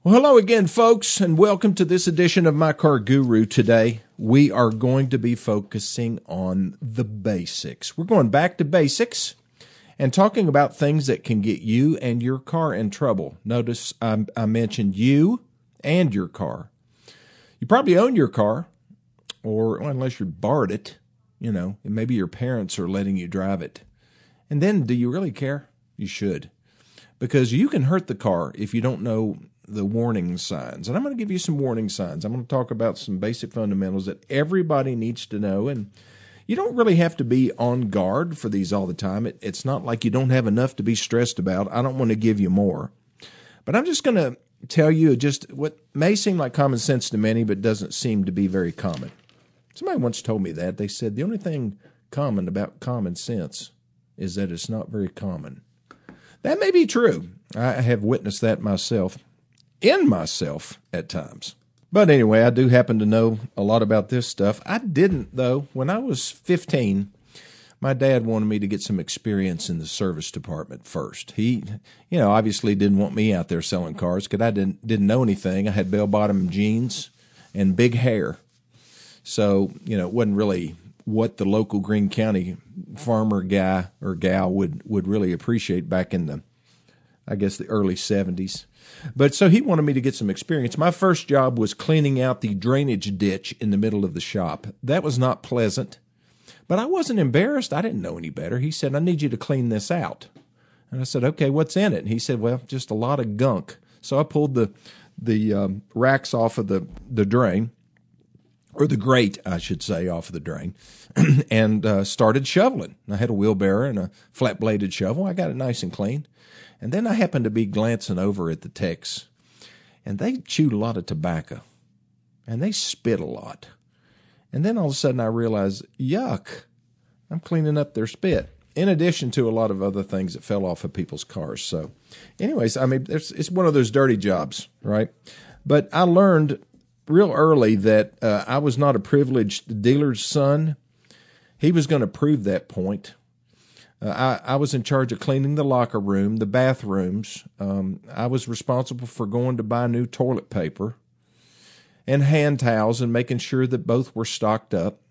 Well, hello again, folks, and welcome to this edition of My Car Guru. Today, we are going to be focusing on the basics. We're going back to basics and talking about things that can get you and your car in trouble. Notice I mentioned you and your car. You probably own your car, or unless you borrowed it, and maybe your parents are letting you drive it. And then, do you really care? You should. Because you can hurt the car if you don't know the warning signs. And I'm going to give you some warning signs. I'm going to talk about some basic fundamentals that everybody needs to know. And you don't really have to be on guard for these all the time. It's not like you don't have enough to be stressed about. I don't want to give you more. But I'm just going to tell you just what may seem like common sense to many, but doesn't seem to be very common. Somebody once told me that. They said the only thing common about common sense is that it's not very common. That may be true. I have witnessed that myself at times. But anyway, I do happen to know a lot about this stuff. I didn't, though. When I was 15, my dad wanted me to get some experience in the service department first. He, obviously didn't want me out there selling cars because I didn't know anything. I had bell-bottom jeans and big hair. So, it wasn't really what the local Greene County farmer guy or gal would really appreciate back in the early 70s. But so he wanted me to get some experience. My first job was cleaning out the drainage ditch in the middle of the shop. That was not pleasant, but I wasn't embarrassed. I didn't know any better. He said, I need you to clean this out. And I said, okay, what's in it? And he said, well, just a lot of gunk. So I pulled the racks off of the drain, or the grate, I should say, off of the drain, and started shoveling. I had a wheelbarrow and a flat-bladed shovel. I got it nice and clean. And then I happened to be glancing over at the techs, and they chewed a lot of tobacco, and they spit a lot. And then all of a sudden I realized, yuck, I'm cleaning up their spit, in addition to a lot of other things that fell off of people's cars. So anyways, it's one of those dirty jobs, right? But I learned real early that I was not a privileged dealer's son. He was going to prove that point. I was in charge of cleaning the locker room, the bathrooms. I was responsible for going to buy new toilet paper and hand towels and making sure that both were stocked up.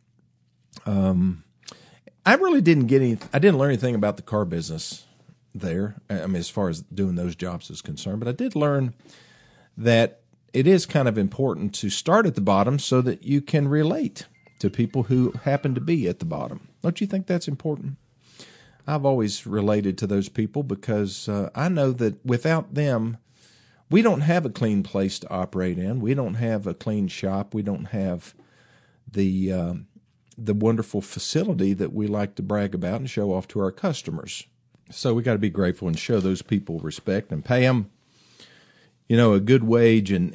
I really didn't I didn't learn anything about the car business there. As far as doing those jobs is concerned, but I did learn that it is kind of important to start at the bottom so that you can relate to people who happen to be at the bottom. Don't you think that's important? I've always related to those people because I know that without them, we don't have a clean place to operate in. We don't have a clean shop. We don't have the wonderful facility that we like to brag about and show off to our customers. So we got to be grateful and show those people respect and pay them, a good wage. And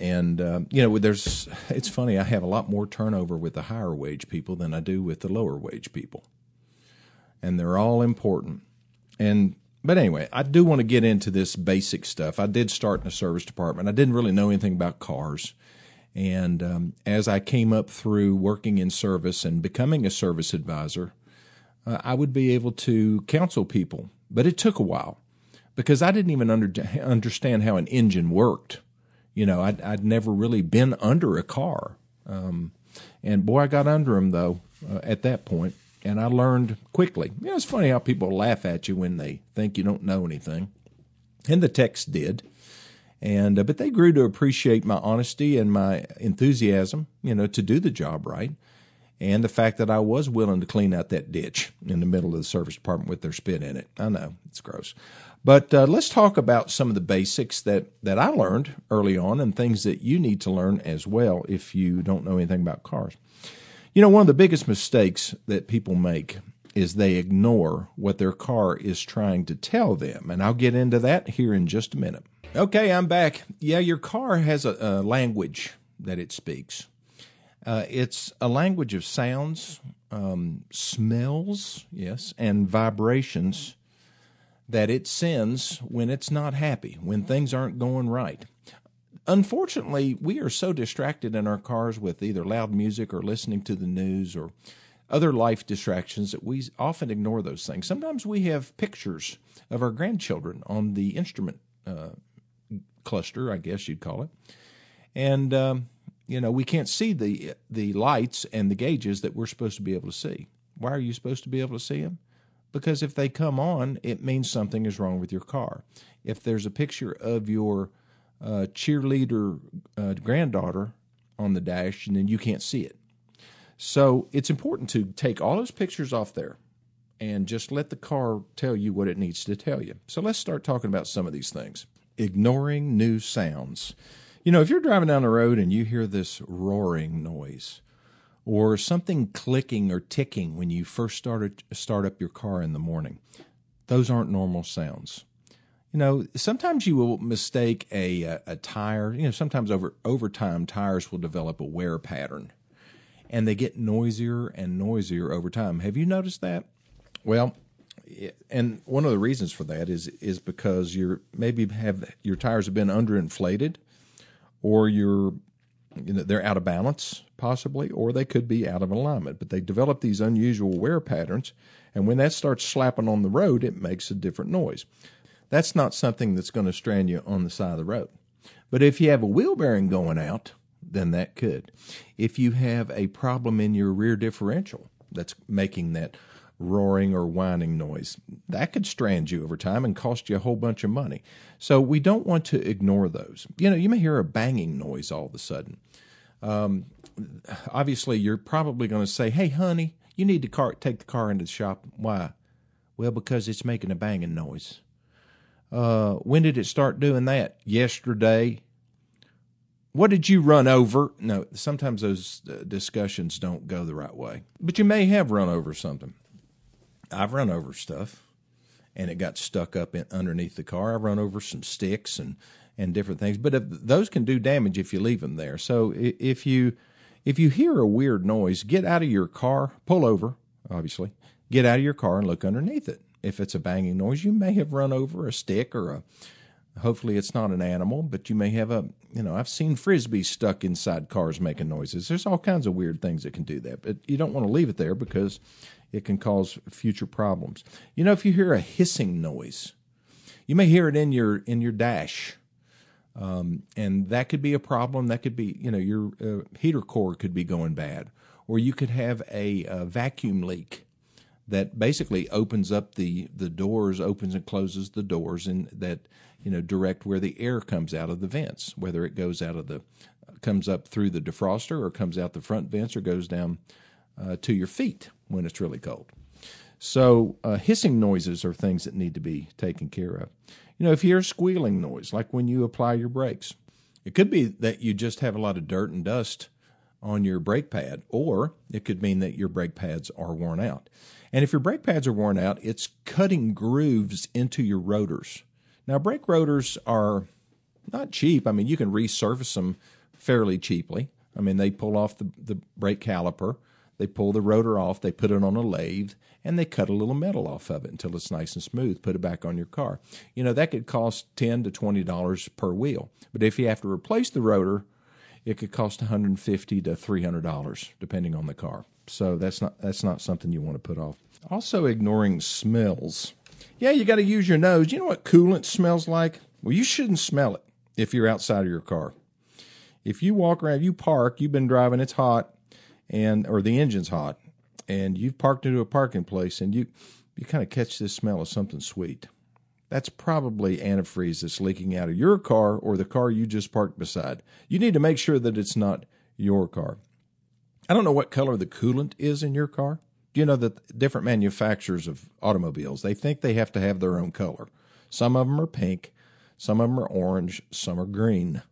it's funny, I have a lot more turnover with the higher wage people than I do with the lower wage people. And they're all important. But anyway, I do want to get into this basic stuff. I did start in the service department. I didn't really know anything about cars. And as I came up through working in service and becoming a service advisor, I would be able to counsel people. But it took a while because I didn't even understand how an engine worked. I'd never really been under a car. And boy, I got under them, though, at that point. And I learned quickly. It's funny how people laugh at you when they think you don't know anything. And the techs did. But they grew to appreciate my honesty and my enthusiasm, to do the job right. And the fact that I was willing to clean out that ditch in the middle of the service department with their spit in it. I know, it's gross. But let's talk about some of the basics that I learned early on and things that you need to learn as well if you don't know anything about cars. One of the biggest mistakes that people make is they ignore what their car is trying to tell them. And I'll get into that here in just a minute. Okay, I'm back. Yeah, your car has a language that it speaks. It's a language of sounds, smells, yes, and vibrations that it sends when it's not happy, when things aren't going right. Unfortunately, we are so distracted in our cars with either loud music or listening to the news or other life distractions that we often ignore those things. Sometimes we have pictures of our grandchildren on the instrument cluster, I guess you'd call it. And, we can't see the lights and the gauges that we're supposed to be able to see. Why are you supposed to be able to see them? Because if they come on, it means something is wrong with your car. If there's a picture of your cheerleader granddaughter on the dash, and then you can't see it. So it's important to take all those pictures off there and just let the car tell you what it needs to tell you. So let's start talking about some of these things. Ignoring new sounds. If you're driving down the road and you hear this roaring noise or something clicking or ticking when you first start up your car in the morning, those aren't normal sounds. Sometimes you will mistake a tire. Sometimes over time, tires will develop a wear pattern, and they get noisier and noisier over time. Have you noticed that? Well, and one of the reasons for that is because your tires have been underinflated, or they're out of balance possibly, or they could be out of alignment. But they develop these unusual wear patterns, and when that starts slapping on the road, it makes a different noise. That's not something that's going to strand you on the side of the road. But if you have a wheel bearing going out, then that could. If you have a problem in your rear differential that's making that roaring or whining noise, that could strand you over time and cost you a whole bunch of money. So we don't want to ignore those. You may hear a banging noise all of a sudden. Obviously, you're probably going to say, "Hey, honey, you need to take the car into the shop." Why? Well, because it's making a banging noise. When did it start doing that? Yesterday. What did you run over? No, sometimes those discussions don't go the right way. But you may have run over something. I've run over stuff, and it got stuck up underneath the car. I've run over some sticks and different things. But those can do damage if you leave them there. So if you hear a weird noise, get out of your car, pull over, obviously. Get out of your car and look underneath it. If it's a banging noise, you may have run over a stick or hopefully it's not an animal, but you may have I've seen Frisbees stuck inside cars making noises. There's all kinds of weird things that can do that, but you don't want to leave it there because it can cause future problems. If you hear a hissing noise, you may hear it in your dash, and that could be a problem. That could be, your heater core could be going bad, or you could have a vacuum leak that basically opens up the doors, opens and closes the doors, and that direct where the air comes out of the vents, whether it comes up through the defroster or comes out the front vents or goes down to your feet when it's really cold. So hissing noises are things that need to be taken care of. If you hear a squealing noise, like when you apply your brakes, it could be that you just have a lot of dirt and dust on your brake pad, or it could mean that your brake pads are worn out. And if your brake pads are worn out, it's cutting grooves into your rotors. Now, brake rotors are not cheap. I mean, you can resurface them fairly cheaply. I mean, they pull off the brake caliper, they pull the rotor off, they put it on a lathe, and they cut a little metal off of it until it's nice and smooth, put it back on your car. That could cost $10 to $20 per wheel. But if you have to replace the rotor, it could cost $150 to $300, depending on the car. So that's not something you want to put off. Also, ignoring smells. Yeah, you got to use your nose. You know what coolant smells like? Well, you shouldn't smell it if you're outside of your car. If you walk around, you park, you've been driving, it's hot, or the engine's hot, and you've parked into a parking place, and you kind of catch this smell of something sweet. That's probably antifreeze that's leaking out of your car or the car you just parked beside. You need to make sure that it's not your car. I don't know what color the coolant is in your car. You know that different manufacturers of automobiles, they think they have to have their own color. Some of them are pink, some of them are orange, some are green.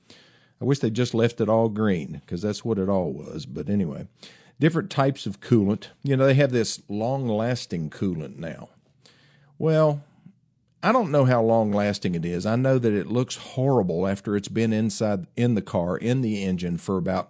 I wish they just left it all green because that's what it all was. But anyway, different types of coolant. They have this long-lasting coolant now. Well, I don't know how long-lasting it is. I know that it looks horrible after it's been in the car, in the engine for about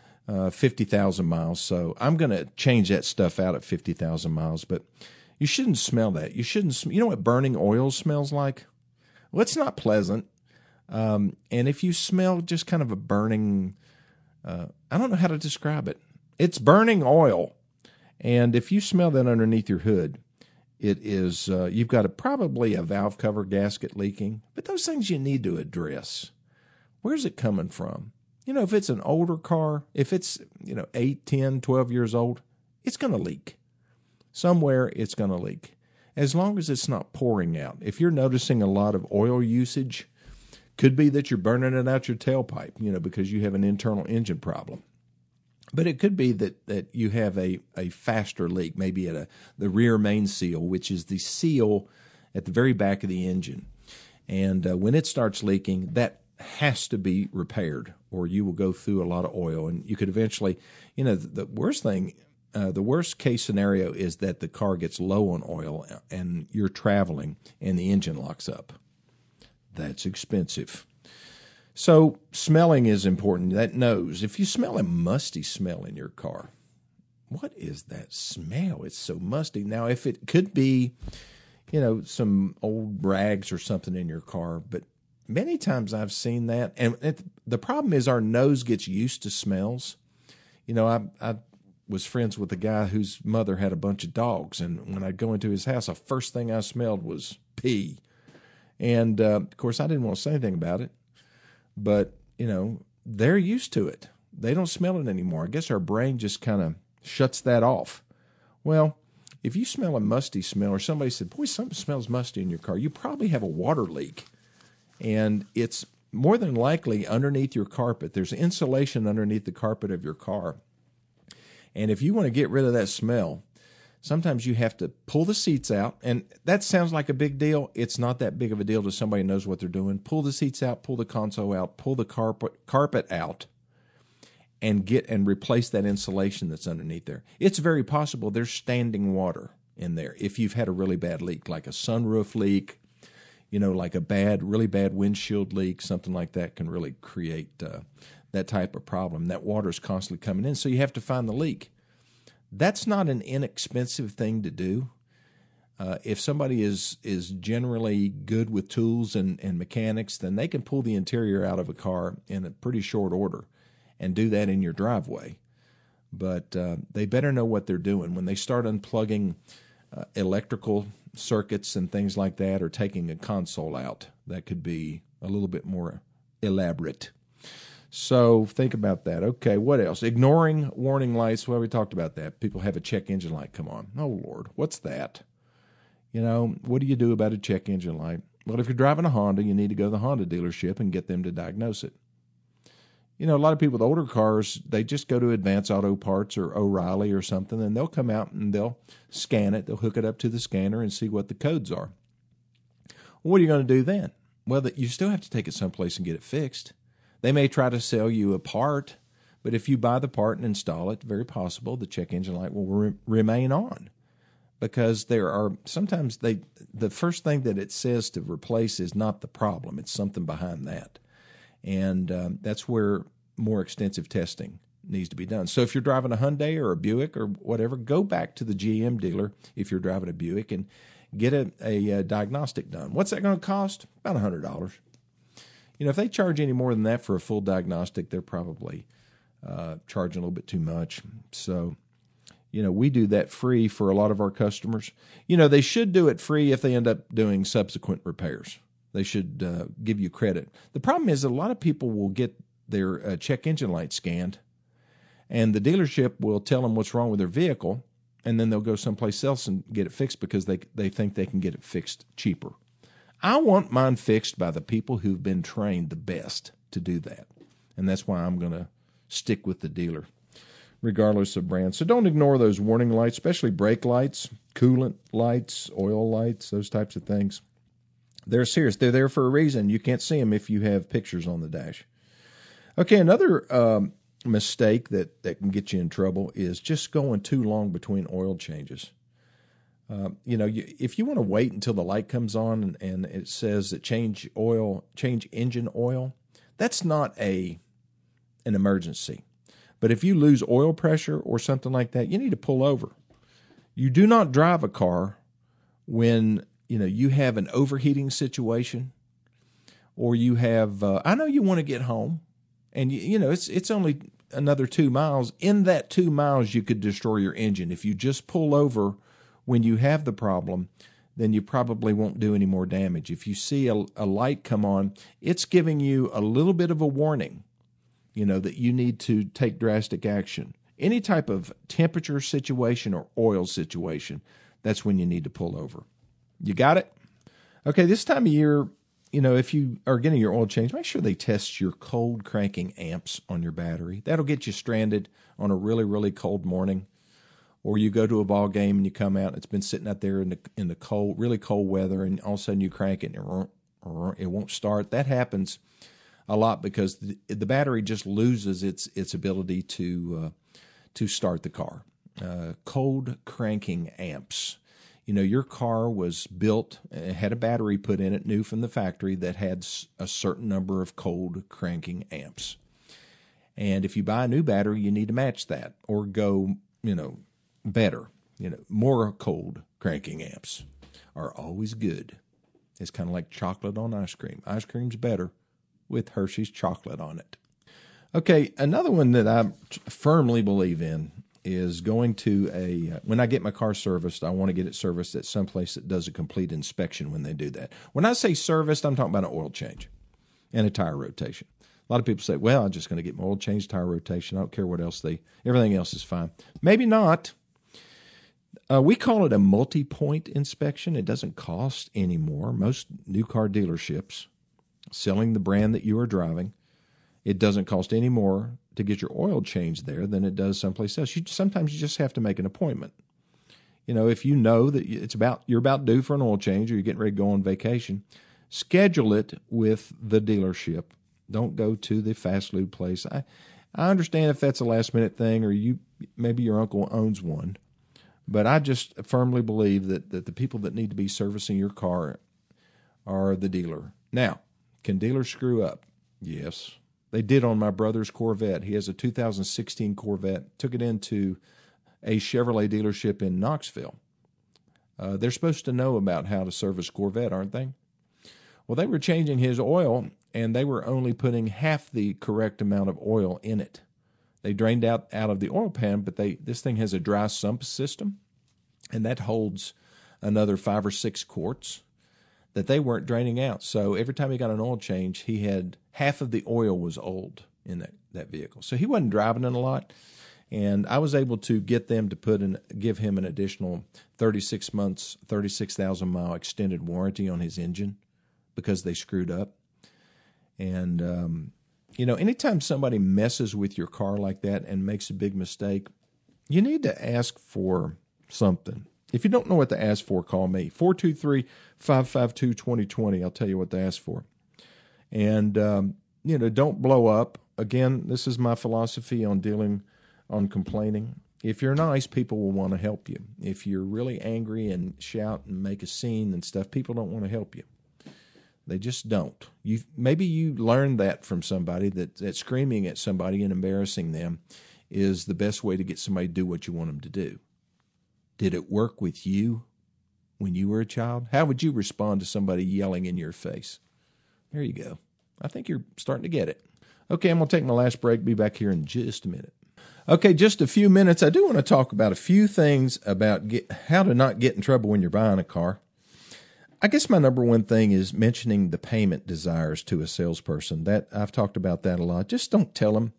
50,000 miles. So I'm going to change that stuff out at 50,000 miles. But you shouldn't smell that. You know what burning oil smells like? Well, it's not pleasant. And if you smell just kind of a burning, I don't know how to describe it. It's burning oil. And if you smell that underneath your hood, It is you've got probably a valve cover gasket leaking, but those things you need to address. Where's it coming from? If it's an older car, if it's 8, 10, 12 years old, it's going to leak. Somewhere it's going to leak. As long as it's not pouring out. If you're noticing a lot of oil usage, could be that you're burning it out your tailpipe, because you have an internal engine problem. But it could be that you have a faster leak, maybe at the rear main seal, which is the seal at the very back of the engine. And when it starts leaking, that has to be repaired, or you will go through a lot of oil. And you could eventually, the worst case scenario is that the car gets low on oil and you're traveling and the engine locks up. That's expensive. So smelling is important. That nose. If you smell a musty smell in your car, what is that smell? It's so musty. Now, if it could be, some old rags or something in your car, but many times I've seen that. And the problem is our nose gets used to smells. I was friends with a guy whose mother had a bunch of dogs, and when I'd go into his house, the first thing I smelled was pee. And, of course, I didn't want to say anything about it. But, they're used to it. They don't smell it anymore. I guess our brain just kind of shuts that off. Well, if you smell a musty smell, or somebody said, boy, something smells musty in your car, you probably have a water leak. And it's more than likely underneath your carpet. There's insulation underneath the carpet of your car. And if you want to get rid of that smell, sometimes you have to pull the seats out, and that sounds like a big deal. It's not that big of a deal to somebody who knows what they're doing. Pull the seats out, pull the console out, pull the carpet out, and replace that insulation that's underneath there. It's very possible there's standing water in there if you've had a really bad leak, like a sunroof leak, like a really bad windshield leak, something like that can really create that type of problem. That water is constantly coming in, so you have to find the leak. That's not an inexpensive thing to do. If somebody is generally good with tools and mechanics, then they can pull the interior out of a car in a pretty short order and do that in your driveway. But they better know what they're doing. When they start unplugging electrical circuits and things like that, or taking a console out, that could be a little bit more elaborate. So think about that. Okay, what else? Ignoring warning lights. Well, we talked about that. People have a check engine light come on. Oh, Lord, what's that? What do you do about a check engine light? Well, if you're driving a Honda, you need to go to the Honda dealership and get them to diagnose it. A lot of people with older cars, they just go to Advance Auto Parts or O'Reilly or something, and they'll come out and they'll scan it. They'll hook it up to the scanner and see what the codes are. What are you going to do then? Well, you still have to take it someplace and get it fixed. They may try to sell you a part, but if you buy the part and install it, very possible the check engine light will remain on, because there are sometimes the first thing that it says to replace is not the problem. It's something behind that. And that's where more extensive testing needs to be done. So if you're driving a Hyundai or a Buick or whatever, go back to the GM dealer if you're driving a Buick and get a diagnostic done. What's that going to cost? About $100. If they charge any more than that for a full diagnostic, they're probably charging a little bit too much. So, we do that free for a lot of our customers. They should do it free if they end up doing subsequent repairs. They should give you credit. The problem is that a lot of people will get their check engine light scanned, and the dealership will tell them what's wrong with their vehicle, and then they'll go someplace else and get it fixed because they think they can get it fixed cheaper. I want mine fixed by the people who've been trained the best to do that. And that's why I'm going to stick with the dealer, regardless of brand. So don't ignore those warning lights, especially brake lights, coolant lights, oil lights, those types of things. They're serious. They're there for a reason. You can't see them if you have pictures on the dash. Okay, another mistake that can get you in trouble is just going too long between oil changes. If you want to wait until the light comes on and it says that change engine oil, that's not an emergency. But if you lose oil pressure or something like that, you need to pull over. You do not drive a car when you have an overheating situation, or you have. I know you want to get home, and it's only another 2 miles. In that 2 miles, you could destroy your engine if you just pull over when you have the problem, then you probably won't do any more damage. If you see a light come on, it's giving you a little bit of a warning, that you need to take drastic action. Any type of temperature situation or oil situation, that's when you need to pull over. You got it? Okay, this time of year, if you are getting your oil changed, make sure they test your cold cranking amps on your battery. That'll get you stranded on a really, really cold morning. Or you go to a ball game and you come out, it's been sitting out there in the cold, really cold weather, and all of a sudden you crank it and it won't start. That happens a lot because the battery just loses its ability to start the car. Cold cranking amps. Your car was built, it had a battery put in it, new from the factory, that had a certain number of cold cranking amps. And if you buy a new battery, you need to match that or go, better. More cold cranking amps are always good. It's kind of like chocolate on ice cream. Ice cream's better with Hershey's chocolate on it. Okay, another one that I firmly believe in is going to when I get my car serviced, I want to get it serviced at some place that does a complete inspection when they do that. When I say serviced, I'm talking about an oil change and a tire rotation. A lot of people say, well, I'm just going to get my oil change, tire rotation. I don't care what else everything else is fine. Maybe not. We call it a multi-point inspection. It doesn't cost any more. Most new car dealerships selling the brand that you are driving, it doesn't cost any more to get your oil changed there than it does someplace else. Sometimes you just have to make an appointment. If you know that you're about due for an oil change or you're getting ready to go on vacation, schedule it with the dealership. Don't go to the fast lube place. I understand if that's a last minute thing or maybe your uncle owns one. But I just firmly believe that the people that need to be servicing your car are the dealer. Now, can dealers screw up? Yes. They did on my brother's Corvette. He has a 2016 Corvette, took it into a Chevrolet dealership in Knoxville. They're supposed to know about how to service Corvette, aren't they? Well, they were changing his oil, and they were only putting half the correct amount of oil in it. They drained out of the oil pan, but this thing has a dry sump system, and that holds another 5 or 6 quarts that they weren't draining out. So every time he got an oil change, he had half of the oil was old in that vehicle. So he wasn't driving it a lot, and I was able to get them to give him an additional 36 months, 36,000 mile extended warranty on his engine because they screwed up. And anytime somebody messes with your car like that and makes a big mistake, you need to ask for something. If you don't know what to ask for, call me. 423-552-2020. I'll tell you what to ask for. And, don't blow up. Again, this is my philosophy on complaining. If you're nice, people will want to help you. If you're really angry and shout and make a scene and stuff, people don't want to help you. They just don't. Maybe you learned that from somebody, that screaming at somebody and embarrassing them is the best way to get somebody to do what you want them to do. Did it work with you when you were a child? How would you respond to somebody yelling in your face? There you go. I think you're starting to get it. Okay, I'm going to take my last break. Be back here in just a minute. Okay, just a few minutes. I do want to talk about a few things about how to not get in trouble when you're buying a car. I guess my number one thing is mentioning the payment desires to a salesperson. That I've talked about that a lot. Just don't tell them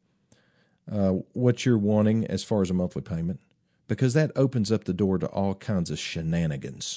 what you're wanting as far as a monthly payment, because that opens up the door to all kinds of shenanigans.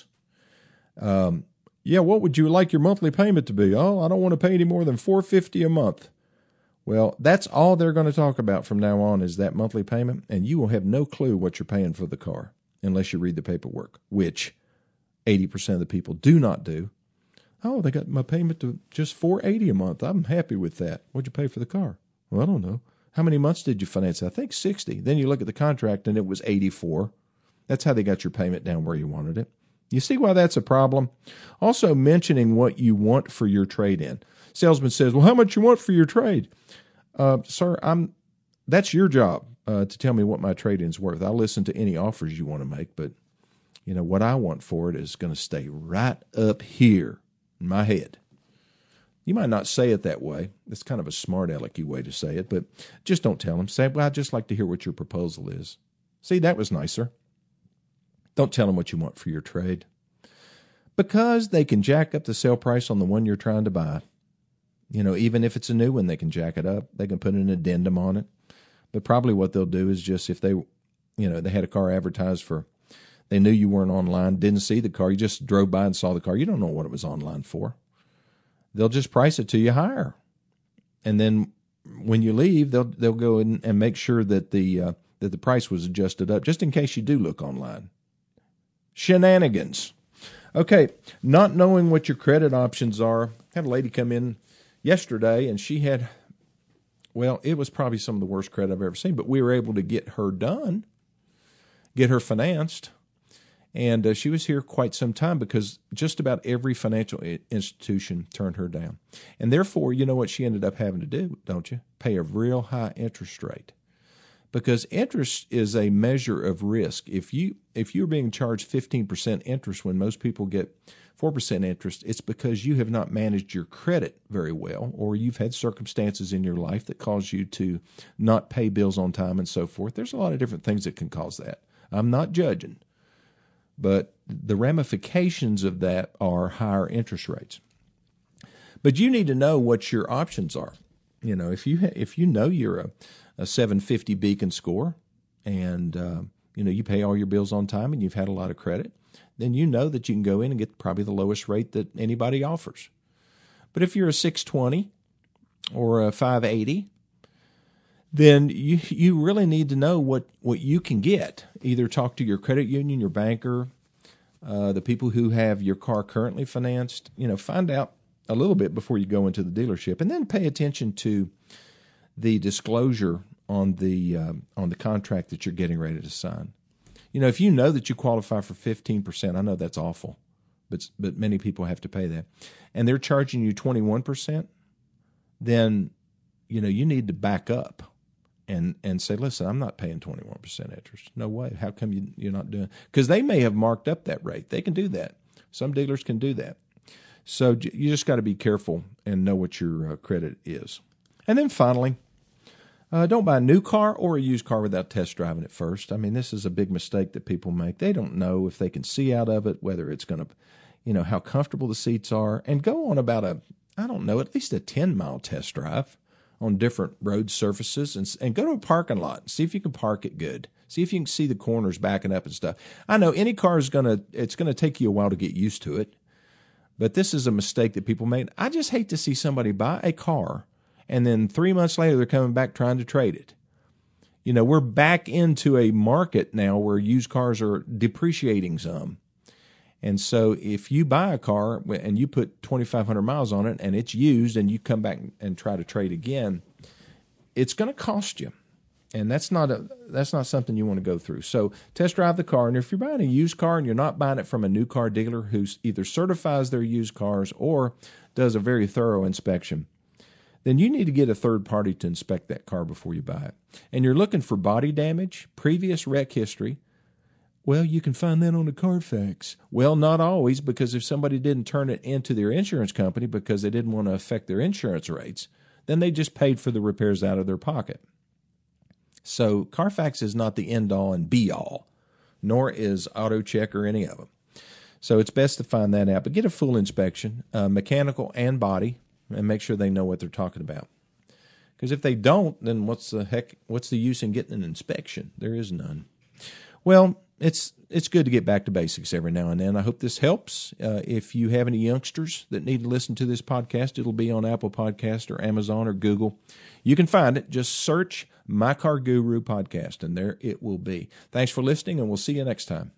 What would you like your monthly payment to be? Oh, I don't want to pay any more than $450 a month. Well, that's all they're going to talk about from now on is that monthly payment, and you will have no clue what you're paying for the car unless you read the paperwork, which 80% of the people do not do. Oh, they got my payment to just $480 a month. I'm happy with that. What'd you pay for the car? Well, I don't know. How many months did you finance? I think 60. Then you look at the contract and it was 84. That's how they got your payment down where you wanted it. You see why that's a problem? Also mentioning what you want for your trade-in. Salesman says, well, how much you want for your trade? Sir, that's your job to tell me what my trade-in's worth. I'll listen to any offers you want to make, but what I want for it is going to stay right up here in my head. You might not say it that way. It's kind of a smart alecky way to say it, but just don't tell them. Say, well, I'd just like to hear what your proposal is. See, that was nicer. Don't tell them what you want for your trade, because they can jack up the sale price on the one you're trying to buy. Even if it's a new one, they can jack it up. They can put an addendum on it. But probably what they'll do is just if they had a car advertised for, they knew you weren't online, didn't see the car, you just drove by and saw the car. You don't know what it was online for. They'll just price it to you higher. And then when you leave, they'll go in and make sure that the price was adjusted up, just in case you do look online. Shenanigans. Okay, not knowing what your credit options are. Had a lady come in yesterday, and she had, it was probably some of the worst credit I've ever seen, but we were able to get her done, get her financed, and she was here quite some time because just about every financial institution turned her down. And therefore, you know what she ended up having to do, don't you? Pay a real high interest rate. Because interest is a measure of risk. If you're being charged 15% interest when most people get 4% interest, it's because you have not managed your credit very well, or you've had circumstances in your life that cause you to not pay bills on time and so forth. There's a lot of different things that can cause that. I'm not judging, but the ramifications of that are higher interest rates. But you need to know what your options are. If you know you're a 750 Beacon score, and you pay all your bills on time, and you've had a lot of credit, then you know that you can go in and get probably the lowest rate that anybody offers. But if you're a 620 or a 580, then you really need to know what you can get. Either talk to your credit union, your banker, the people who have your car currently financed. Find out a little bit before you go into the dealership, and then pay attention to the disclosure on the contract that you're getting ready to sign. If you know that you qualify for 15%, I know that's awful, but many people have to pay that, and they're charging you 21%, then you need to back up and say, listen, I'm not paying 21% interest. No way. How come you're not doing? Because they may have marked up that rate. They can do that. Some dealers can do that. So you just got to be careful and know what your credit is. And then finally, don't buy a new car or a used car without test driving it first. I mean, this is a big mistake that people make. They don't know if they can see out of it, whether it's going to, how comfortable the seats are, and go on about at least a 10-mile test drive on different road surfaces, and go to a parking lot and see if you can park it good. See if you can see the corners backing up and stuff. I know any car it's going to take you a while to get used to it, but this is a mistake that people make. I just hate to see somebody buy a car and then 3 months later they're coming back trying to trade it. We're back into a market now where used cars are depreciating some. And so if you buy a car and you put 2,500 miles on it and it's used and you come back and try to trade again, it's going to cost you. And that's not something you want to go through. So test drive the car. And if you're buying a used car and you're not buying it from a new car dealer who either certifies their used cars or does a very thorough inspection, then you need to get a third party to inspect that car before you buy it. And you're looking for body damage, previous wreck history. Well, you can find that on the Carfax. Well, not always, because if somebody didn't turn it into their insurance company because they didn't want to affect their insurance rates, then they just paid for the repairs out of their pocket. So Carfax is not the end-all and be-all, nor is AutoCheck or any of them. So it's best to find that out. But get a full inspection, mechanical and body, and make sure they know what they're talking about. Because if they don't, then what's the use in getting an inspection? There is none. Well, it's good to get back to basics every now and then. I hope this helps. If you have any youngsters that need to listen to this podcast, it'll be on Apple Podcast or Amazon or Google. You can find it. Just search My Car Guru Podcast, and there it will be. Thanks for listening, and we'll see you next time.